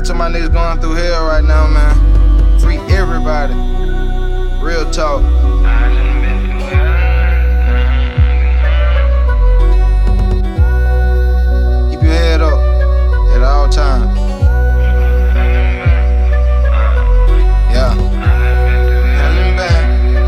to my niggas going through hell right now, man. Free everybody. Real talk. Keep your head up at all times. Yeah. Hell and back.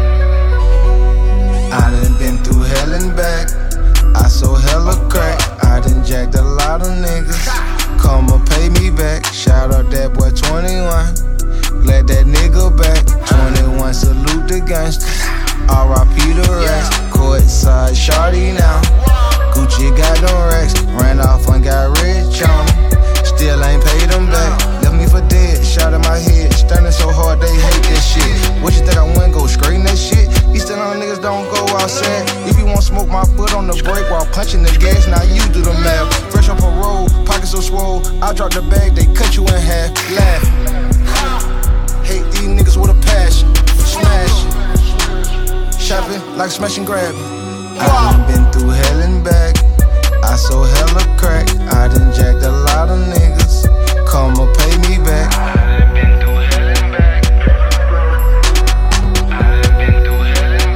I done been through hell and back. I sold hella crack. I done jacked a lot of niggas. Come and pay me back. Shout out that boy 21. Glad that nigga back. 21, salute the gangsters. R.I.P. the rest. Courtside shawty now. Gucci got them racks. Ran off and got rich on them. Still ain't paid them back. Left me for dead. Shot in my head. Stunning so hard they hate this shit. What you think I wouldn't go straight in that shit? These still on niggas don't go outside. If you want smoke, my foot on the brake while punching the gas. Now you do the math. Fresh off a roll, pockets so swole. I drop the bag, they cut you in half. Laugh. Hate these niggas with a passion. Smash it. Shopping like smash and grab. I done been through hell and back. I sold hella crack. I done jacked a lot of niggas. Come and pay me back. I done been through hell and back. I done been through hell and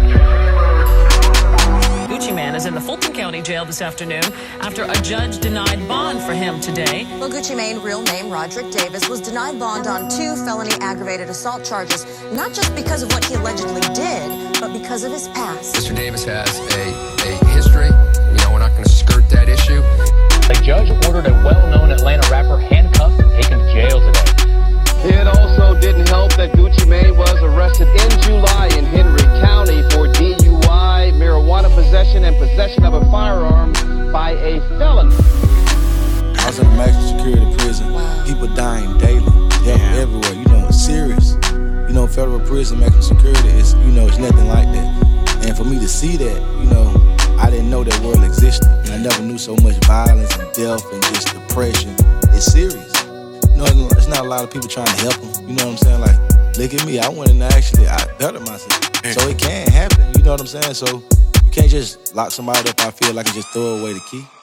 back. Gucci Mane is in the Fulton County Jail this afternoon after a judge denied bond for him today. Well, Gucci Mane, real name Roderick Davis, was denied bond on 2 felony aggravated assault charges, not just because of what he allegedly did, but because of his past. Mr. Davis has a history. You know, we're not going to skirt that issue. A judge ordered a well-known Atlanta rapper handcuffed and taken to jail today. It also didn't help that Gucci Mane was arrested in July in Henry County for DUI, marijuana possession, and possession of a firearm by a felon. I was in a maximum security prison. People dying daily. Everywhere. You know, it's serious. You know, federal prison, maximum security is, you know, it's nothing like that. And for me to see that, you know, I didn't know that world existed. I never knew so much violence and death and just depression. It's serious. You know, there's not a lot of people trying to help them. You know what I'm saying? Like, look at me. I went in there actually, I bettered myself. So it can happen. You know what I'm saying? So you can't just lock somebody up, I feel like, and just throw away the key.